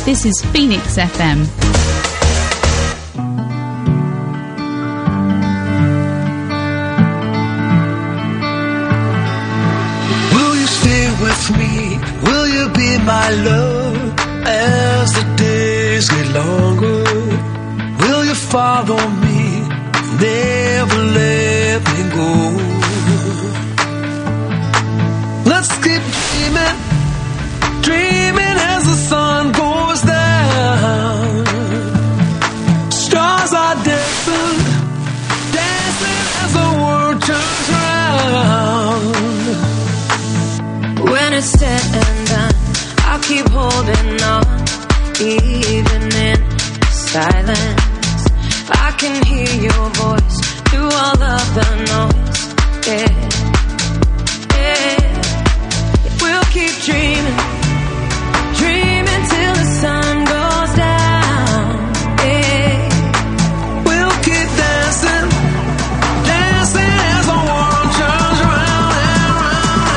This is Phoenix FM. Will you stay with me? Will you be my love as the days get longer? Will you follow me? Never let me go. Let's keep dreaming, dreaming as the sun goes down. Stars are dancing, dancing as the world turns round. When it's said and done, I'll keep holding on, even in silence. I can hear your voice through all of the noise. Yeah, yeah. We'll keep dreaming, dreaming till the sun goes down. Yeah, we'll keep dancing, dancing as the world turns round and round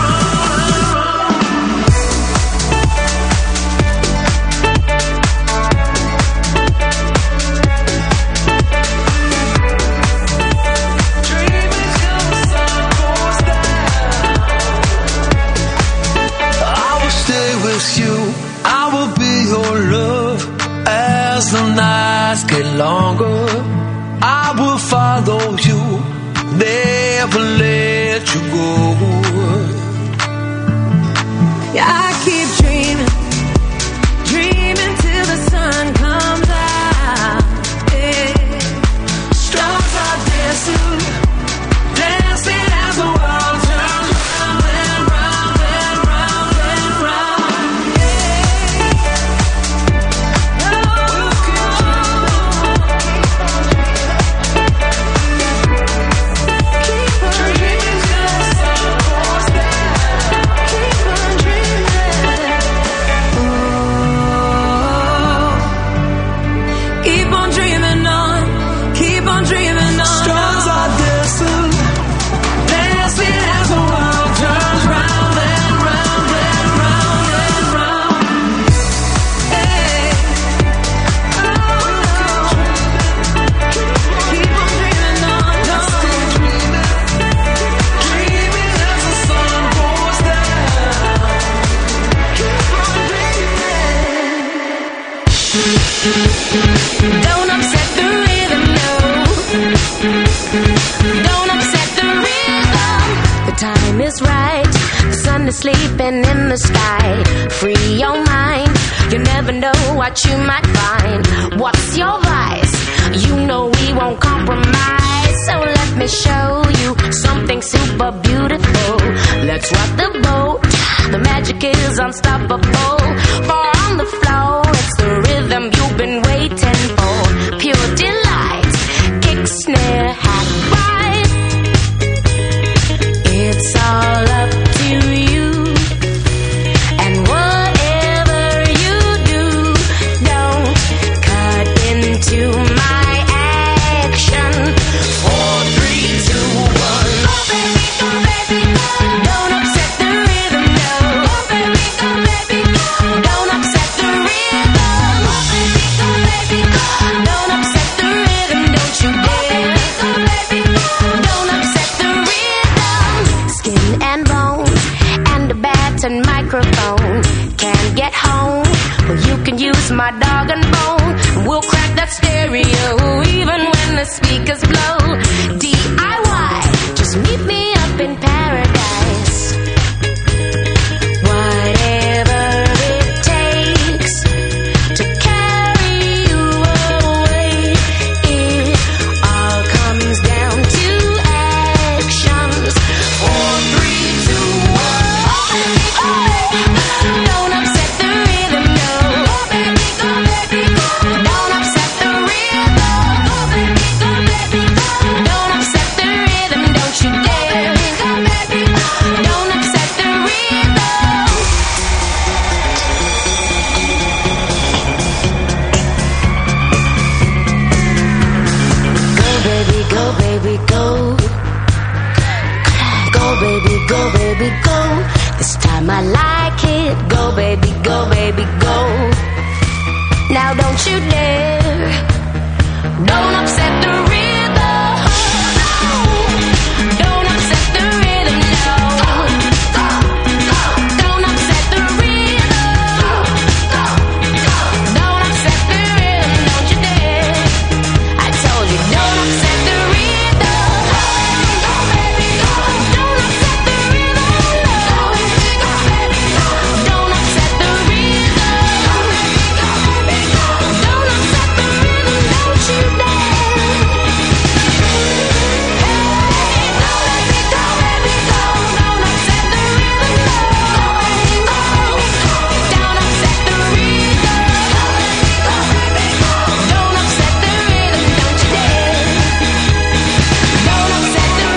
the nights get longer. I will follow you, never let you go. Yeah, I keep dreaming, dreaming till the sun comes out. Yeah. Stars are dancing, dancing as the world turns round and round and round and round. Don't upset the rhythm, no. Don't upset the rhythm. The time is right. The sun is sleeping in the sky. Free your mind. You never know what you might find. What's your vice? You know we won't compromise. So let me show you something super beautiful. Let's rock the boat. The magic is unstoppable. For on the floor, it's the rhythm you've been waiting for. Pure delight, kick, snare, hat, ride. It's all up to you. And whatever you do, don't cut into my action. 4, 3, 2, 1. Oh baby, go baby, go. Don't upset the rhythm, no. Oh baby, go baby, go. Don't upset the rhythm. Oh baby, go baby, go. Don't upset the rhythm, don't you dare. Oh baby, go baby, go. Don't upset the rhythm. Skin and bone and a bat and microphone. Can't get home, well you can use my dog and bone. We'll crack that stereo even when the speakers blow. DIY, just meet me up in paradise. Whatever it takes to carry you away. It all comes down to actions. 4, 3, 2, 1. Oh baby, don't upset the rhythm, no. Oh baby, go baby, go. Don't upset the rhythm. Oh baby, go baby, go. Don't upset the rhythm, don't you dare. Go baby, go. Don't upset the rhythm. Go baby, go baby, go. Go baby, go baby, go. This time I like it. Go baby, go baby, go. now, don't you dare. Don't upset the rhythm. Don't upset the rhythm, no. Don't upset the rhythm. Don't upset the rhythm, don't you dare. I told you, don't upset the rhythm. Don't upset the rhythm, no. Don't upset the rhythm. Don't upset the rhythm, don't you dare. Hey, don't let me go, baby, go. Don't upset the rhythm, no. Don't upset the rhythm. Don't upset the rhythm, don't you dare. Don't upset the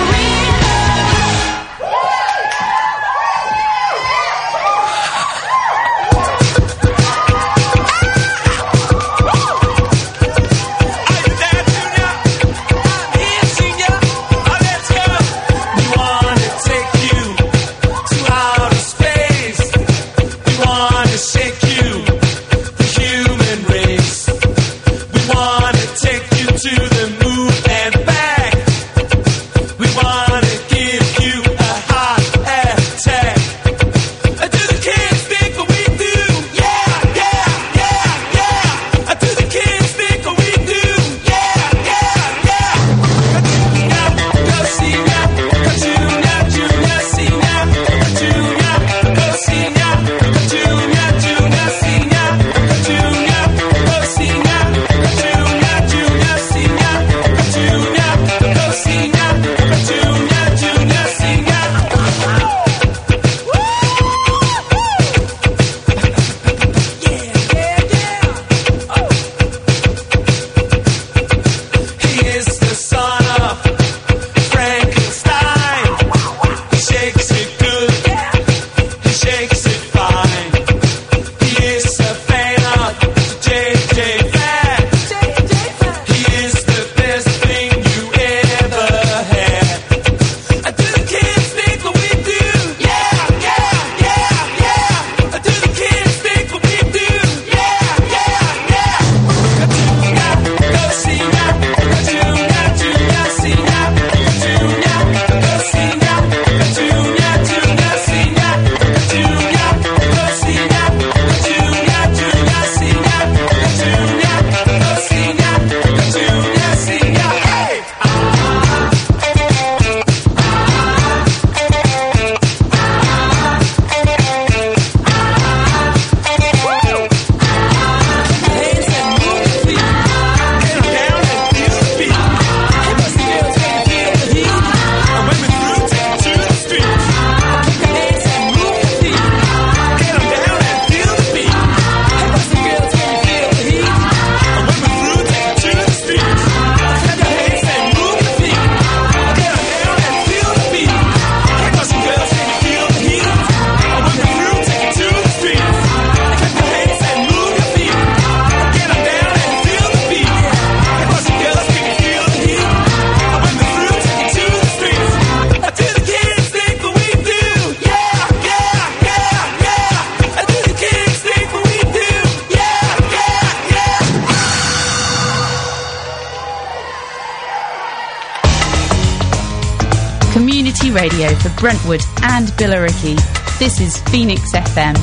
Community radio for Brentwood and Billericay. This is Phoenix FM.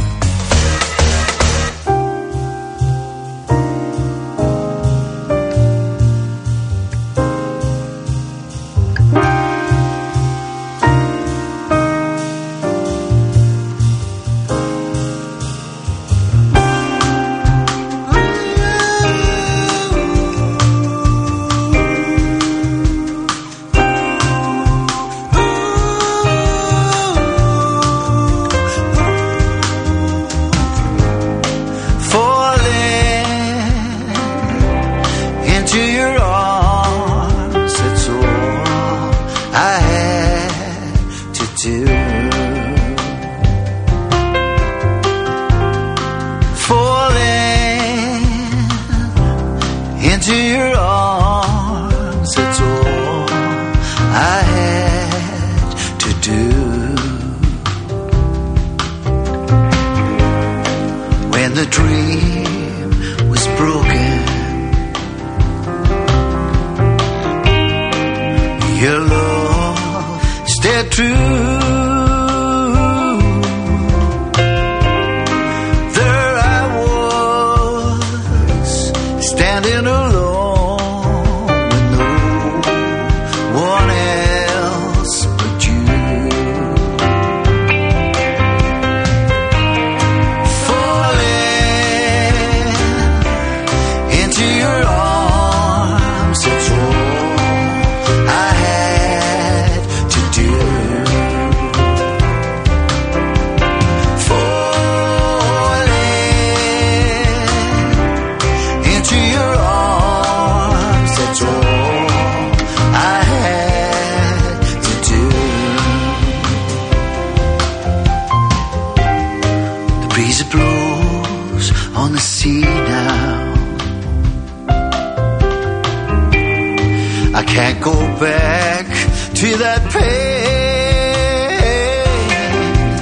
When the dream was broken down. I can't go back to that pain.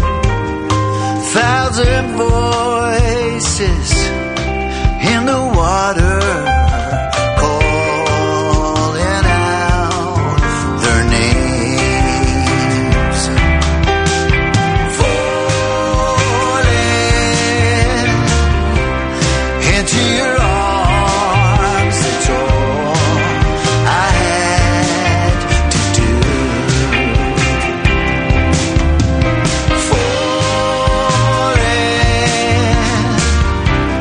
1,000 voices in the water calling out their names, falling into your arms. That's all I had to do. Falling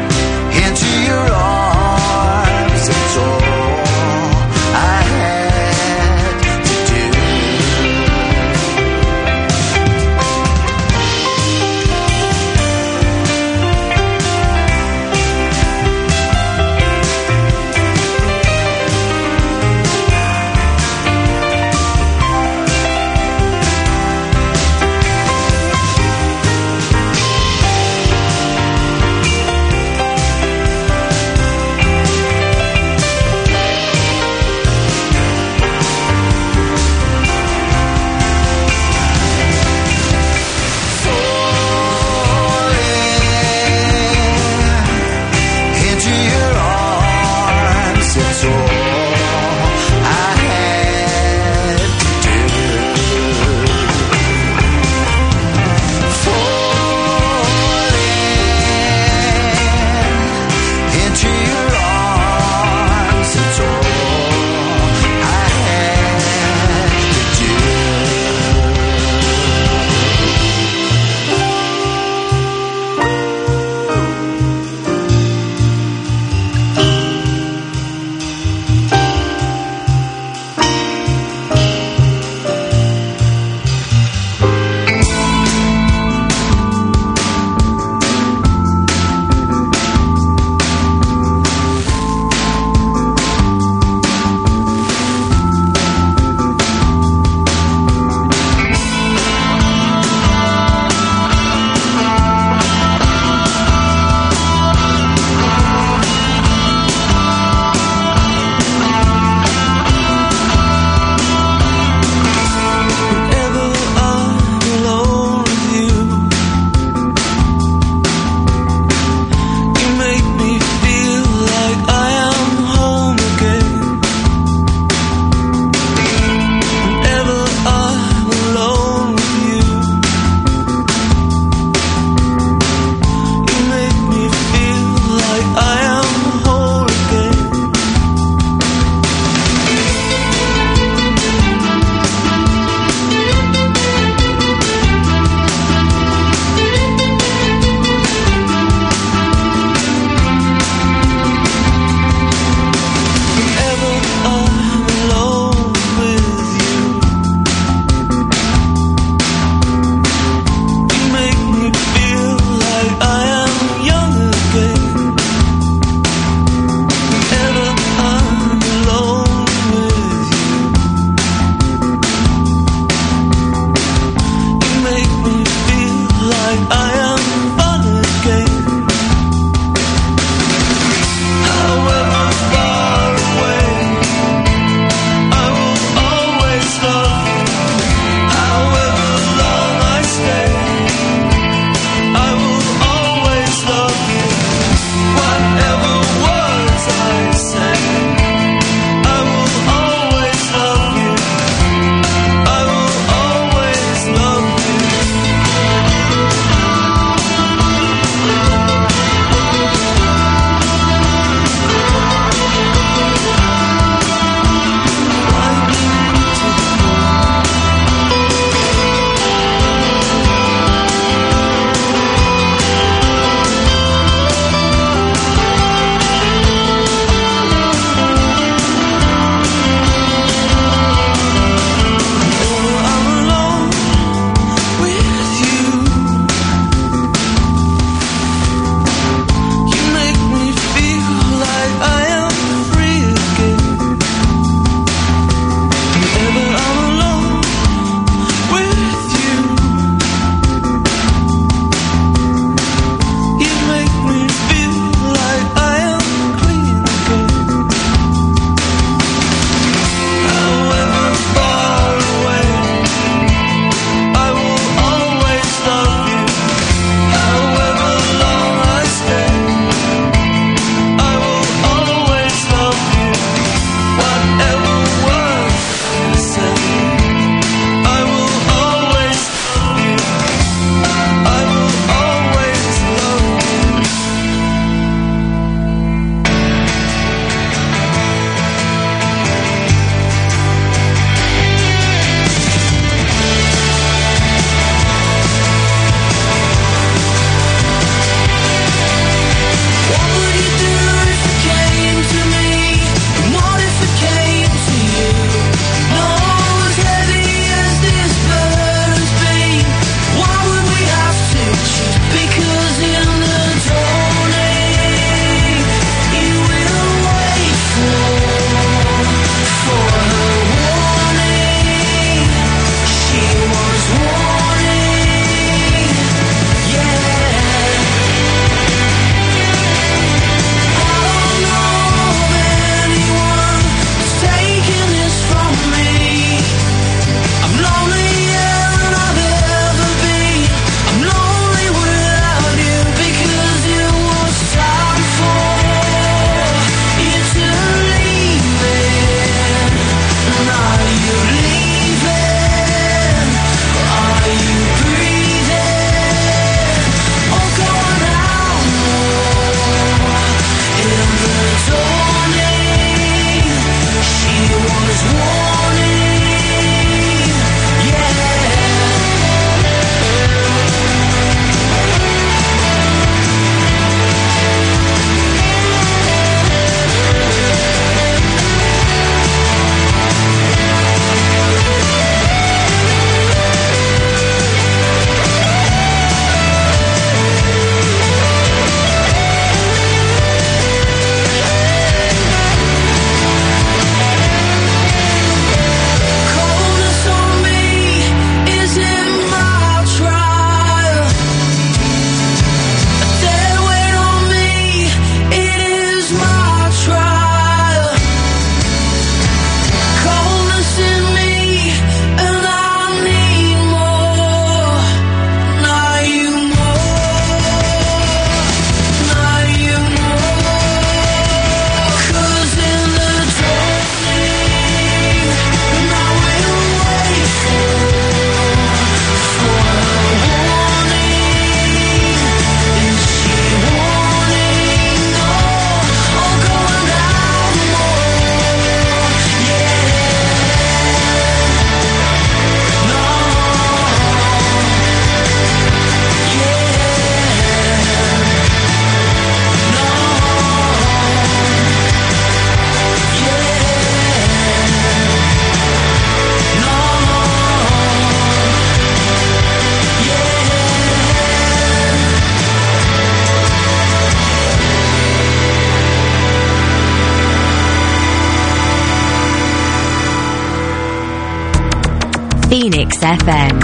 Phoenix FM.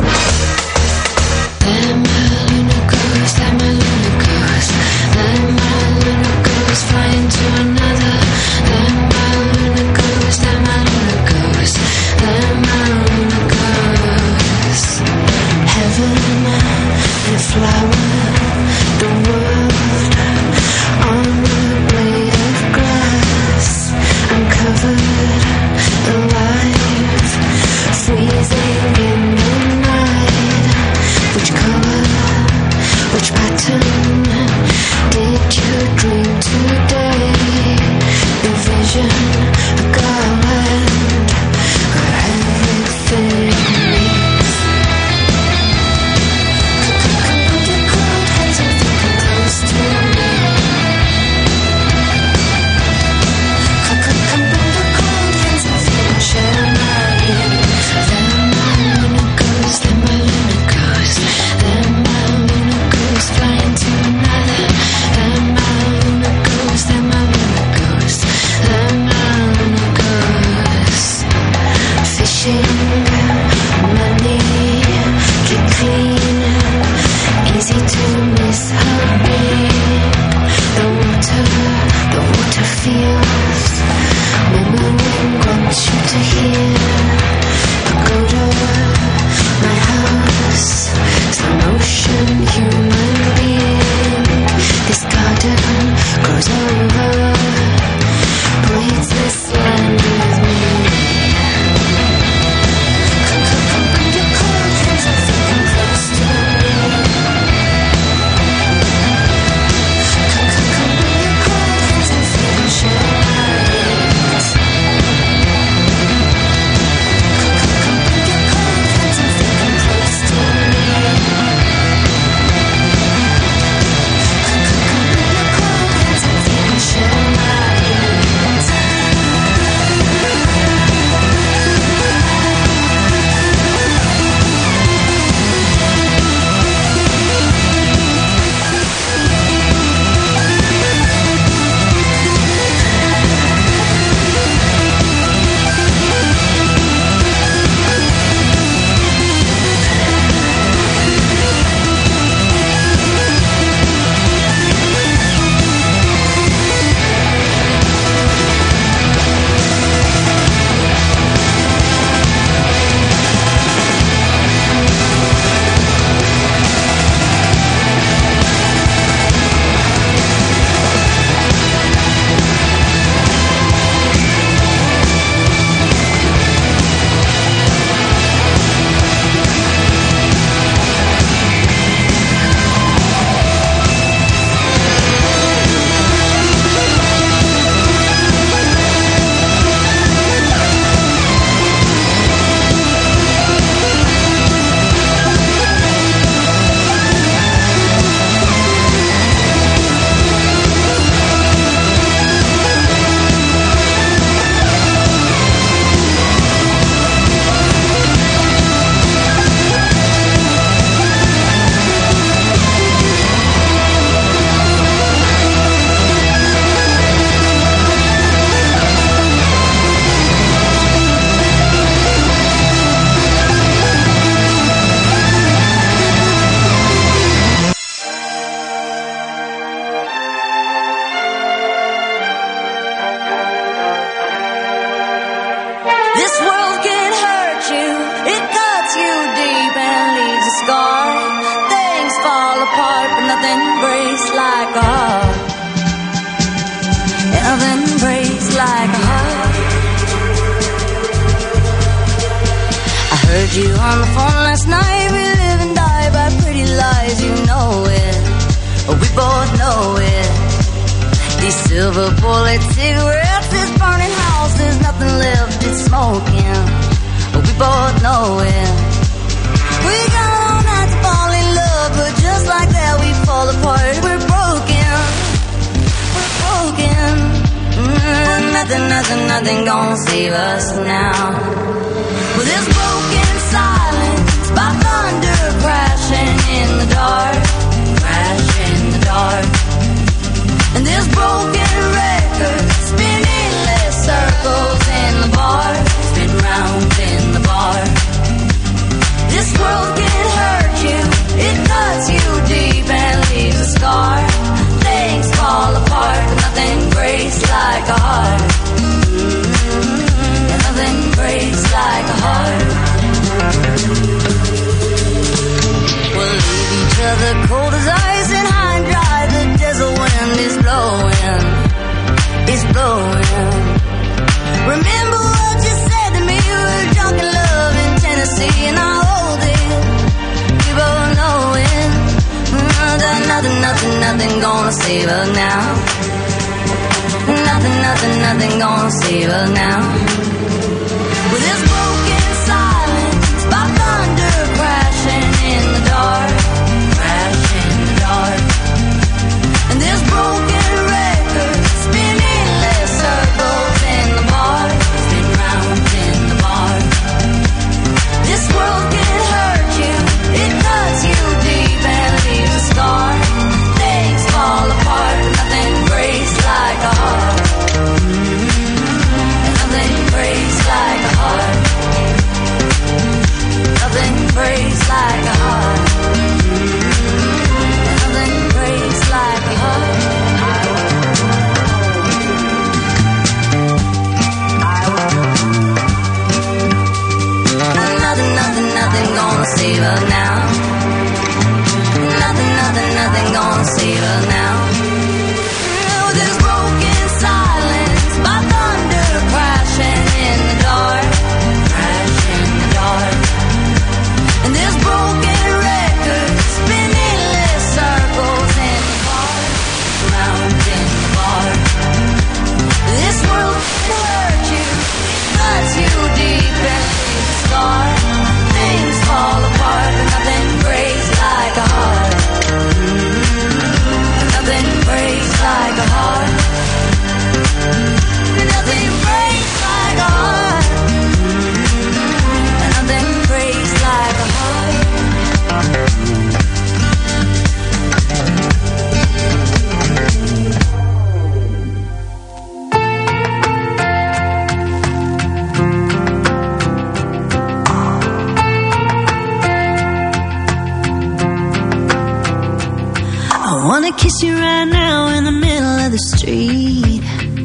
Nothing gonna save us now. Well, this broken silence by thunder crashing in the dark, crash in the dark. And this broken record spinning endless circles in the bar, spin round in the bar. like a heart. And nothing breaks like a heart. We'll leave each other cold as ice and high and dry. The desert wind is blowing. It's blowing. Remember what you said to me. We were drunk in love in Tennessee, and I hold it. We both know it. Nothing gonna save us now. Nothing gonna save us now. With this broken silence, by thunder crashing in the dark, crashing in the dark. And this broken record spinning endless circles in the bar, spin round in the bar. This world can hurt you, it cuts you deep and leaves a scar. Things fall apart, but nothing breaks like a heart. And nothing breaks like a heart. Nothing breaks like a heart. And nothing breaks like a heart. Nothing gonna save us now. Nothing gonna save us now. With this broken silence, by thunder crashing in the dark, crashing in the dark. And this broken record spinning endless circles in the bar, round in the bar. This world can hurt you, it cuts you deep and leaves a scar. Things fall apart, but nothing breaks like a heart. Nothing breaks like a heart. Nothing breaks like a heart. Nothing breaks like a heart. I wanna kiss you right now in the middle of the street.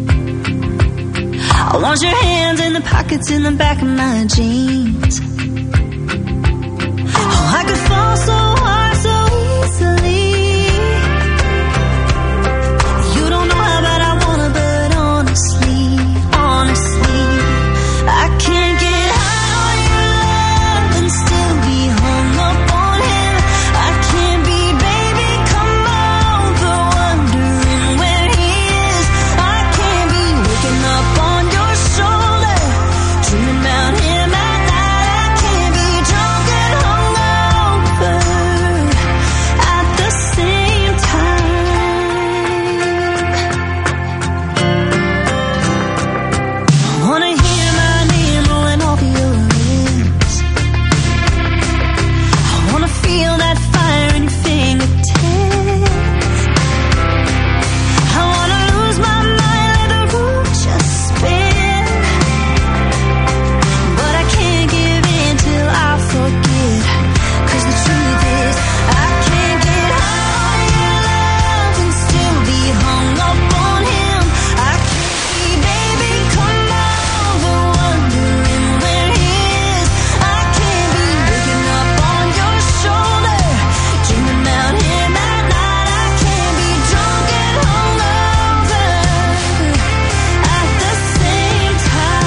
I want your hands in the pockets in the back of my jeans. Oh, I could fall so hard so easily. You don't know how bad I wanna, but honestly, I can't get high on your love and still be hung up on him. I can't be baby, come over, wondering where he is. I can't be waking up on your shoulder, dreaming about him at night. I can't be drunk and hungover at the same time. I wanna hear my name rolling off your lips. I wanna feel that fire in your fingertips. I wanna lose my mind, let the room just spin. But I can't give in till I forget. 'Cause the truth is, I can't get high on your love and still be hung up on him. I can't be baby, come over, wondering where he is. I can't be waking up on your shoulder, dreaming about him at night. I can't be drunk and hungover at the same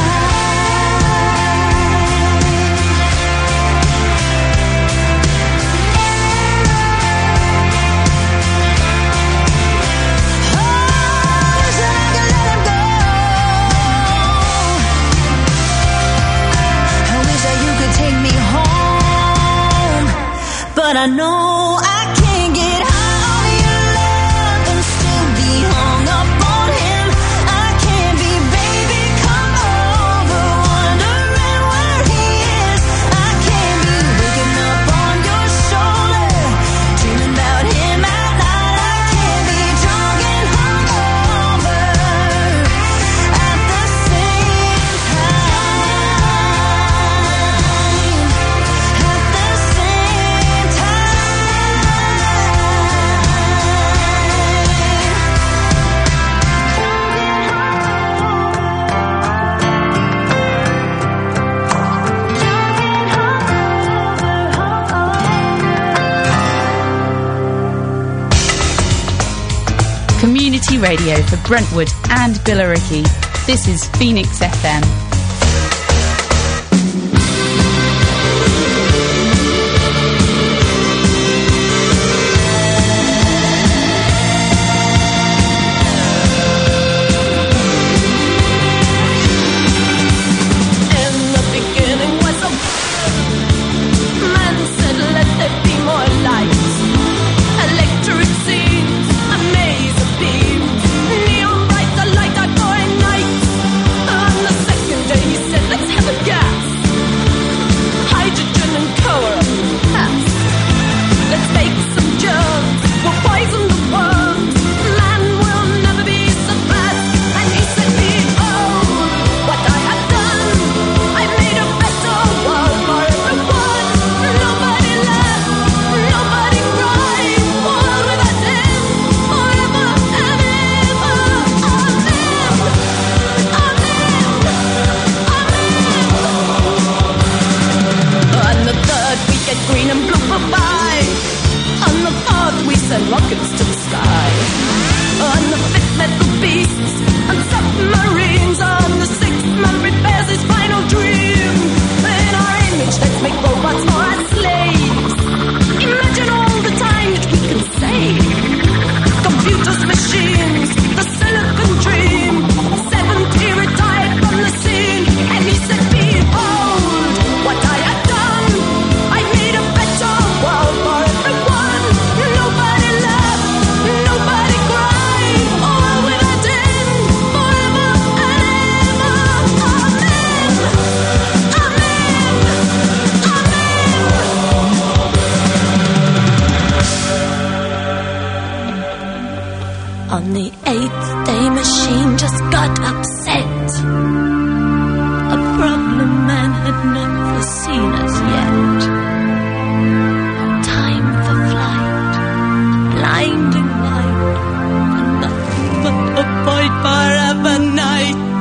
I wish that you could take me home, but I know I can't get high on your love and still be hung up on him. I can't be baby, come over, wondering where he is. I can't be waking up on your shoulder, dreaming about him at night. I can't be drunk and hungover at the same time. At the same time. community radio for Brentwood and Billericay. This is Phoenix FM. On the 8th day, machine just got upset. A problem man had not foreseen as yet. Time for flight, blinding light, and nothing but a void forever night.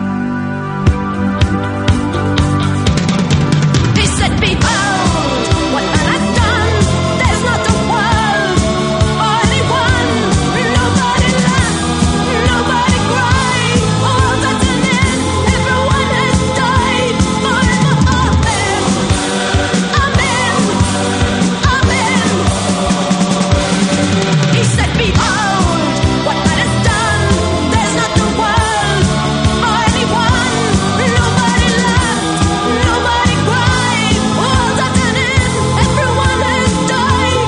He said, behold, what man has done. There's not a world for anyone. Nobody laughed, nobody cried. All that's an end, everyone has died. Forever, amen, amen, amen. He said, behold, what man has done. There's not a world for anyone. Nobody laughed, nobody cried. All that's an end, everyone has died.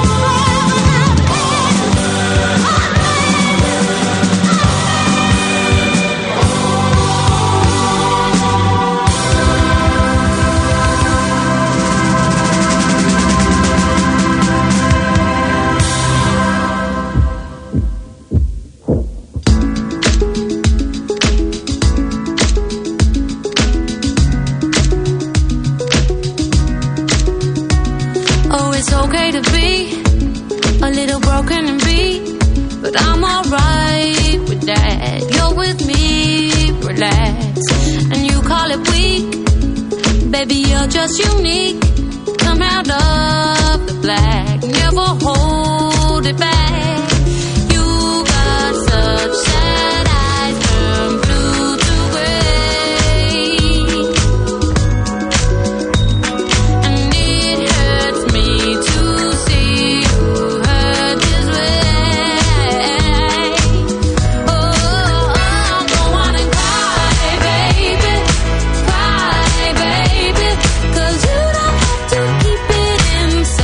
Oh, it's okay to be a little broken and beat, but I'm alright with that. You're with me, relax, and you call it weak. Baby, you're just unique. Come out of the black, never hold it back. You got such sad eyes, turn blue to gray. And it hurts me to see you hurt this way. Oh, go on and cry, baby, 'cause you don't have to keep it inside.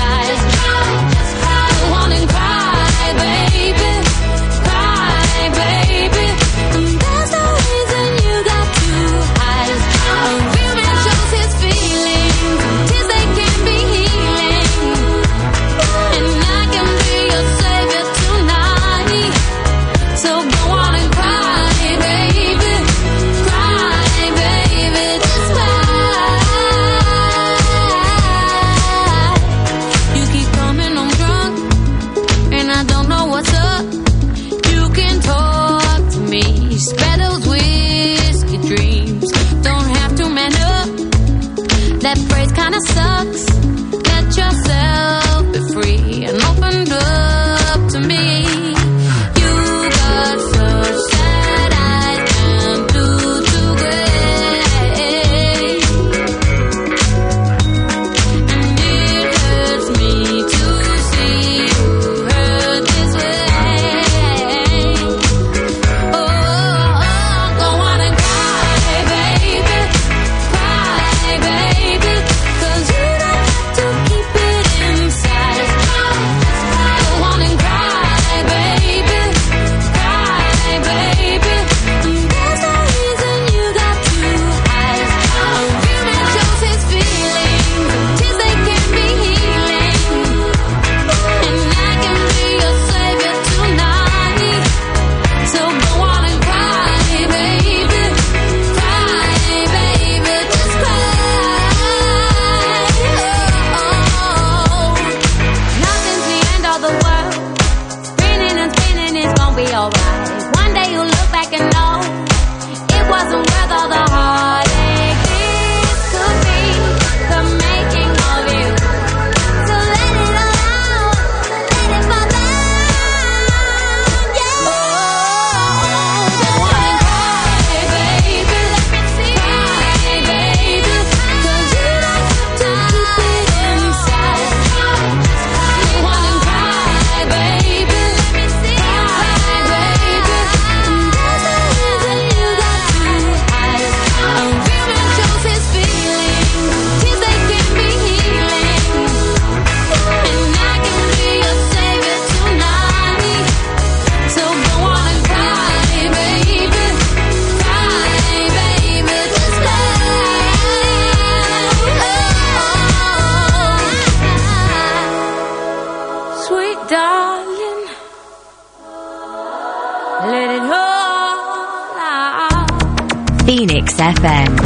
Phoenix FM.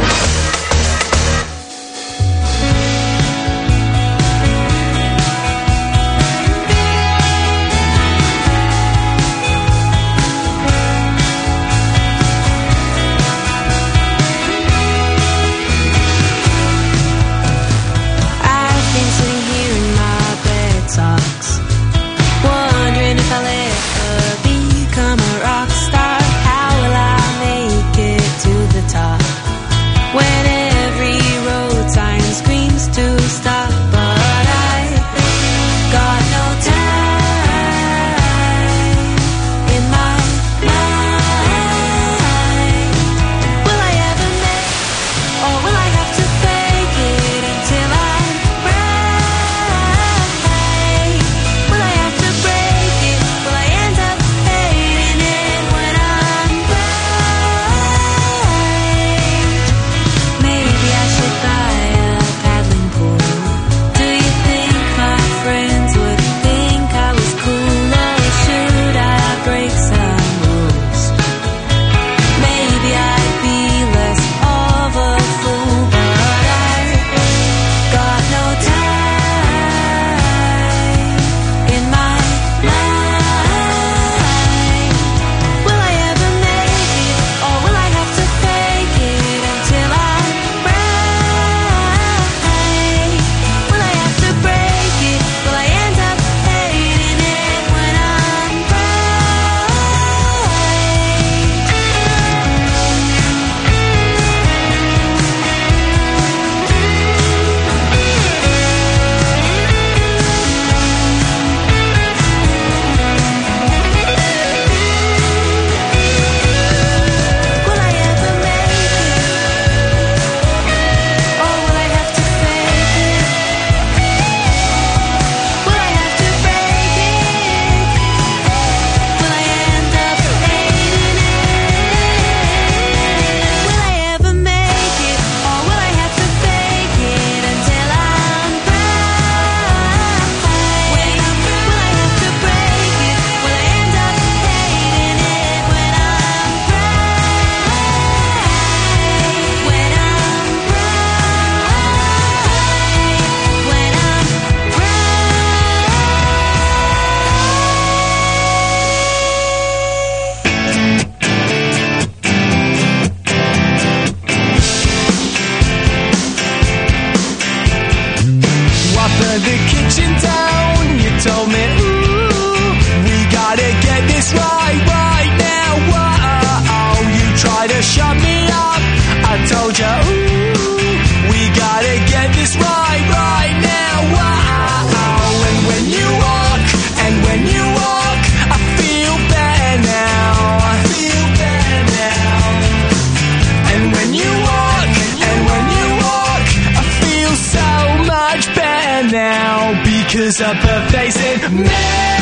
Cause her birthday's in May.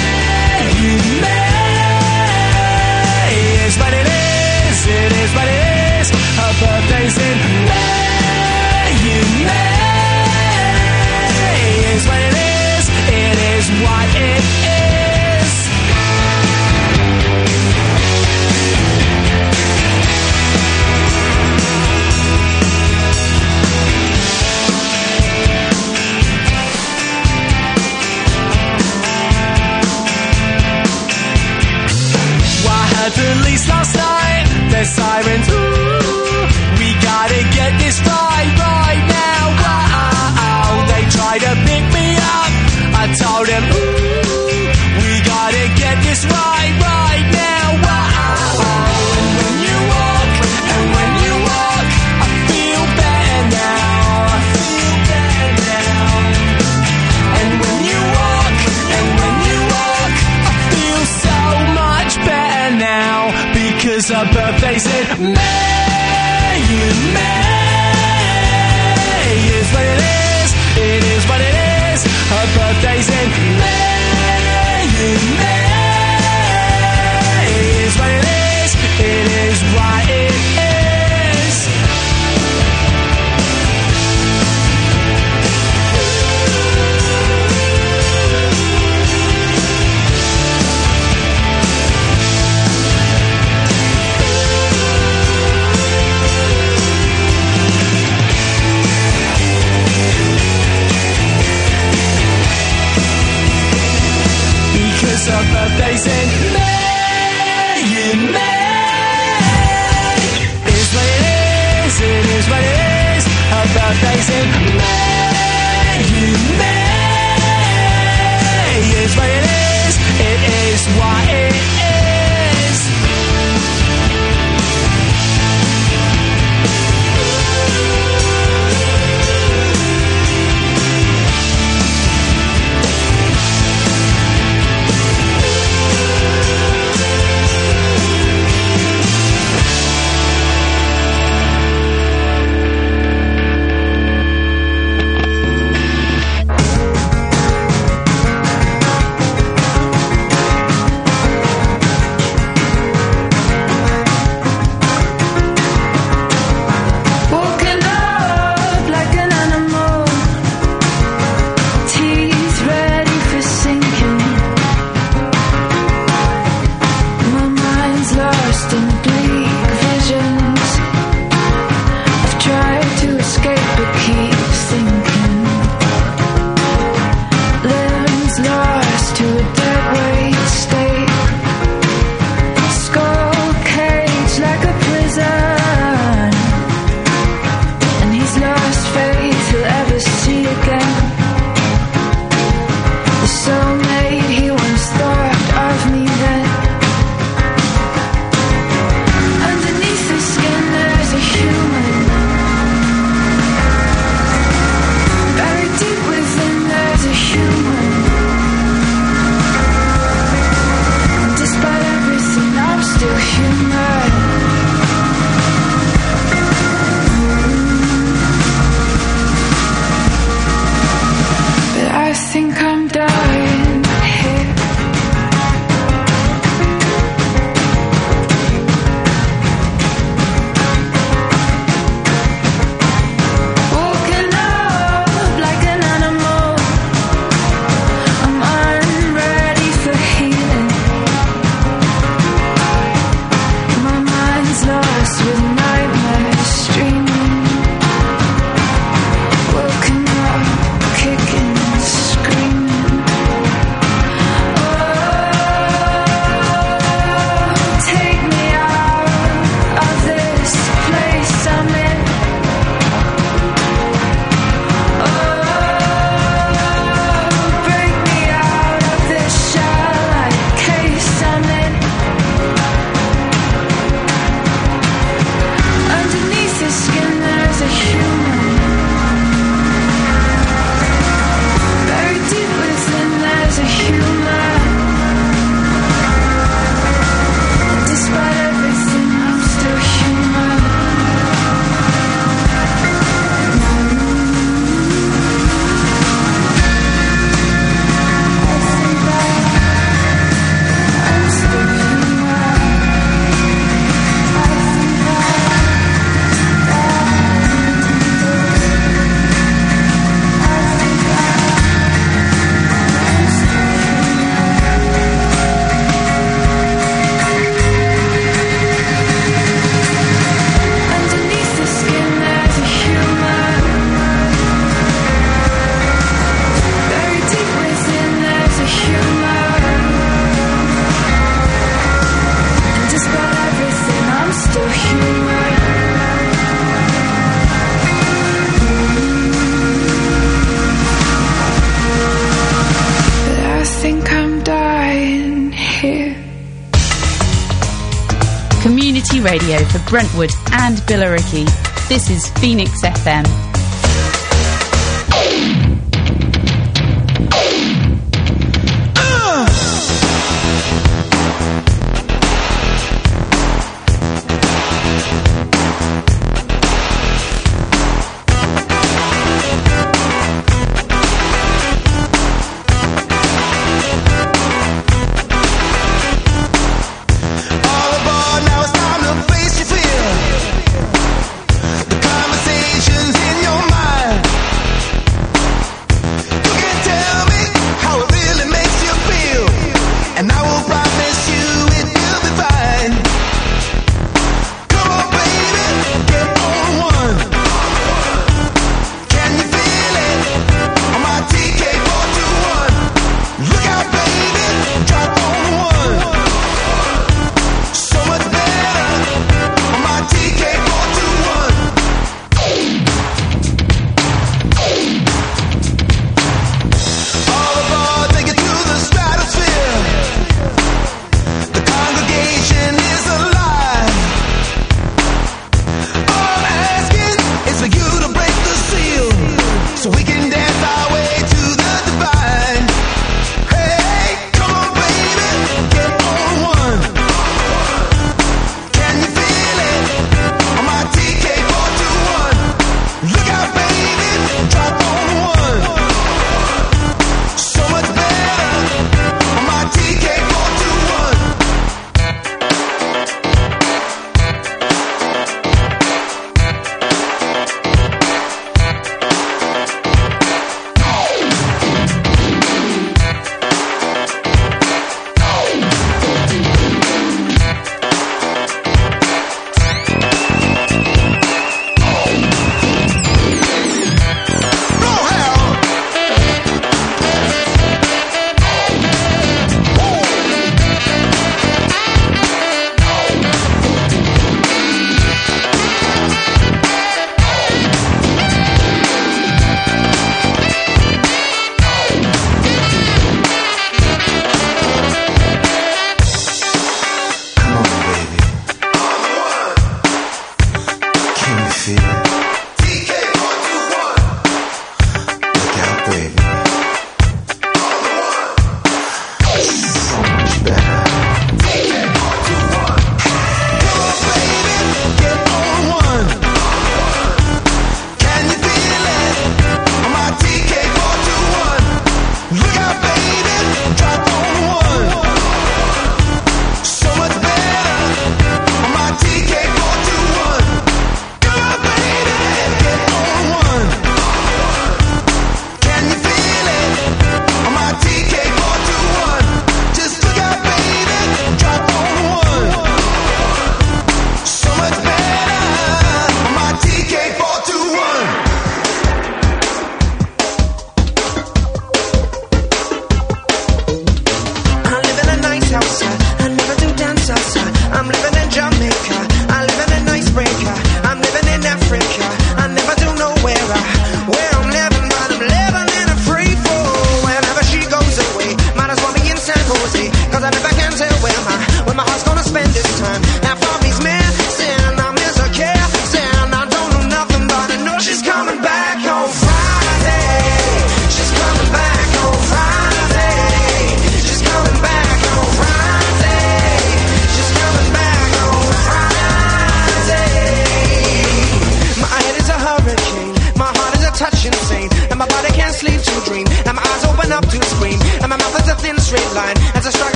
It's what it is, it is what it is. Her birthday's in May. It's what it is what it is. Police last night, there's sirens, ooh, we gotta get this right now, wow, they try to pick me up, I told them, ooh, we gotta get this right now, wow, and when you walk, I feel better now, and when you walk, I feel so much better now, because her birthday's in May, is what it is, it is what it is, her birthday's in May, is what it is what it is. radio for Brentwood and Billericay. This is Phoenix FM.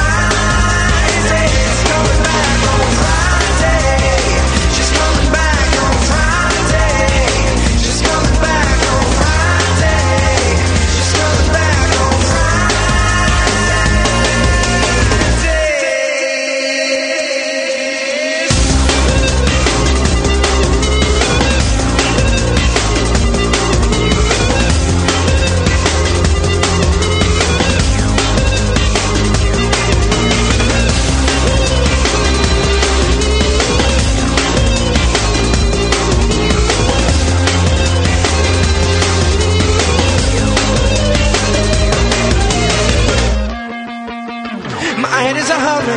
Back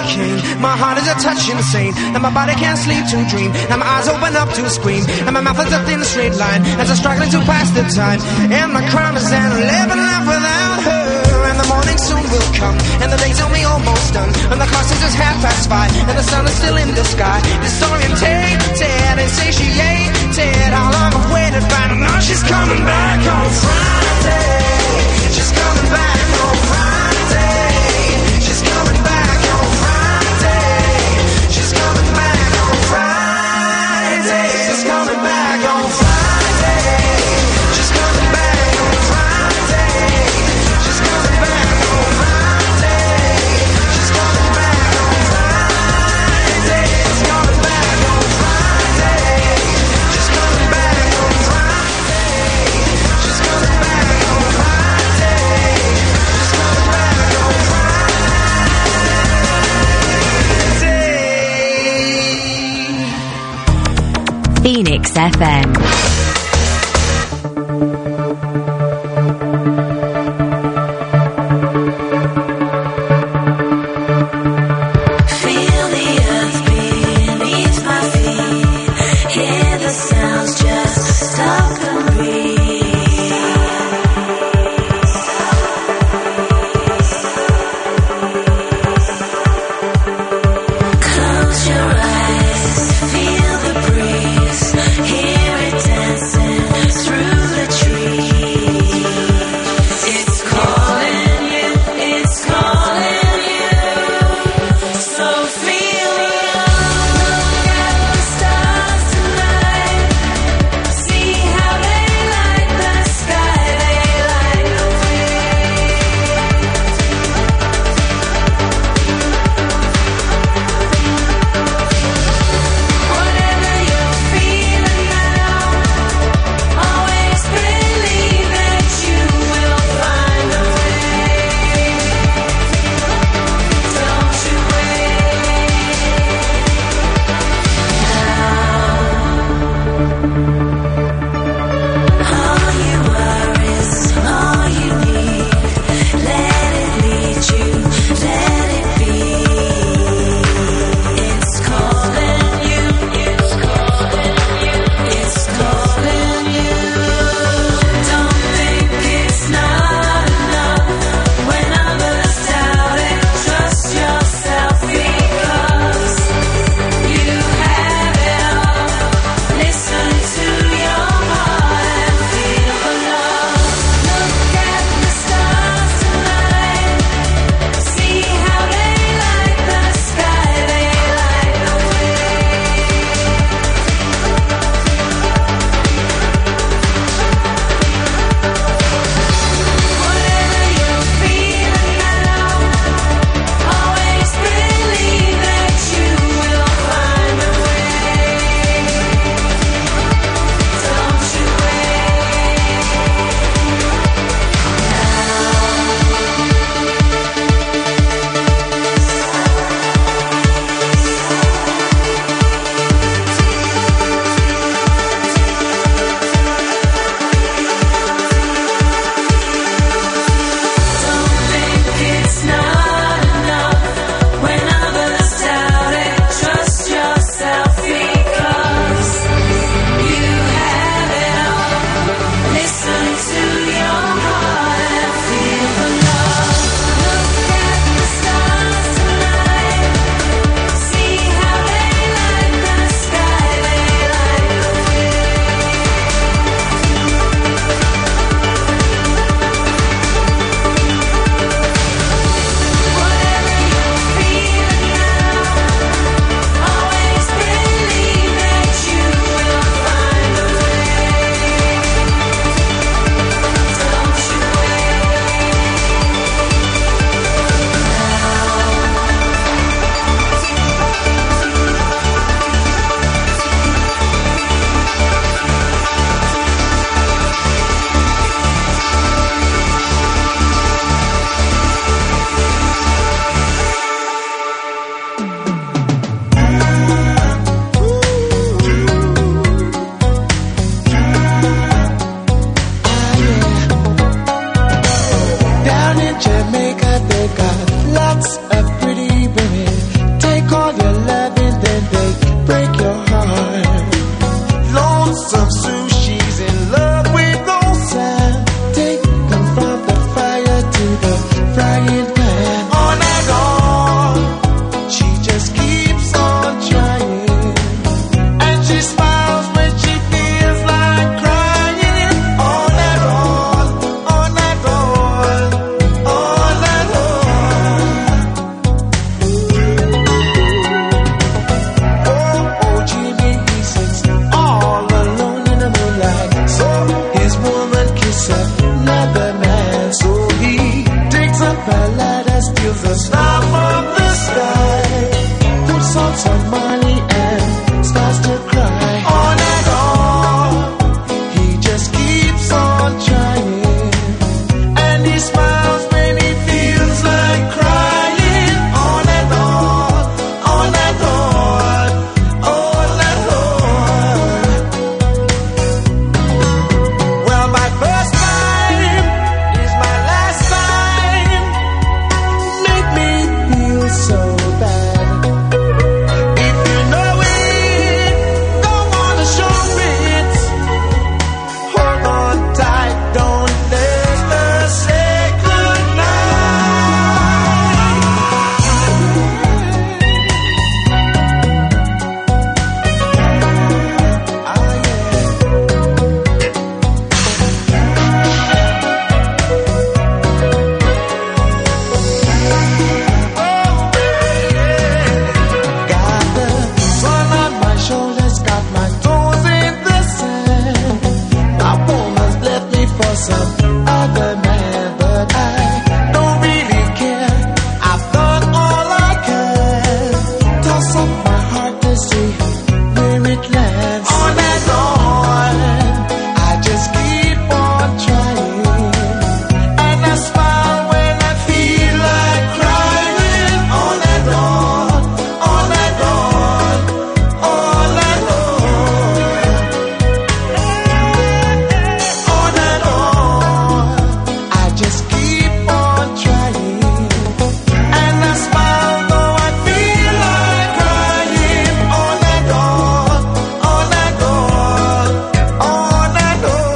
hurricane. My heart is a touch insane, and my body can't sleep to dream. And my eyes open up to scream, and my mouth is a thin straight line as I'm struggling to pass the time. And my crime is that I'm living life without her. And the morning soon will come, and the day's only almost done, and the clock says it's 5:30, and the sun is still in the sky. Disorientated and satiated, how long I've waited, but I know she's coming back on Friday. She's coming back on Friday. She's coming back on Friday. She's coming back on Friday. She's coming back on Friday. She's coming back on Friday. She's coming back on Friday. She's coming back on Friday. She's coming back on Friday. She's coming back on Friday. She's coming back on Friday. She's coming back on Friday. Phoenix FM. Feel the earth beneath my feet. Hear the sounds, just stop and breathe. Close your eyes, feel the breeze. Hear it dancing through the trees. It's calling you, it's calling you. So feel the love, look at the stars tonight. See how they light the sky, they light the way. Whatever you're feeling now, always believe that you will find a way. Don't you all you are is all you need. Let it lead you, let it be. It's calling you, it's calling you, it's calling you. Don't think it's not enough when others doubt it. Trust yourself because you have it all. Listen to your heart and feel the love. Look at the stars tonight. See how they light the sky, they light the way. Whatever you're feeling now, always believe that you will find a way. Don't you Don't think it's not enough when others doubt it. Trust yourself because you have it all. Listen to your heart and feel the love. Look at the stars tonight. See how they light the sky, they light the way. Whatever you're feeling now, always believe that you will find a way. Don't you Down in Jamaica, they got lots of pretty women. He's a Leatherman, so he digs up a ladder, steals the star from the sky, puts on some money and starts to cry. On and on, he just keeps on trying, and he smiles when he feels like crying. On and on, on and on, on and on. Well, my first time is my last time. Make me feel so bad. If you know it, don't wanna show it. Hold on tight, don't ever say goodnight. Got the sun on my shoulders, got my toes in the sand. My woman's left me for some other man, but I don't really care. I've done all I can. Toss up my heart to see where it lands. On and on, I just keep on trying, and I smile when I feel like crying. On and on, on and on, on and on, on and on. I just keep on trying, and I smile though I feel like crying. On and on, on and on, on and on.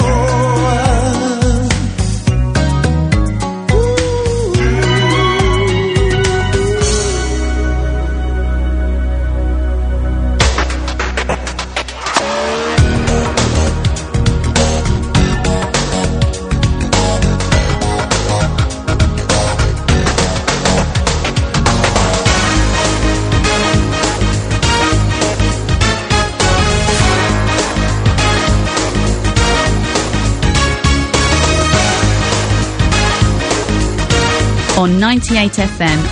On 98 FM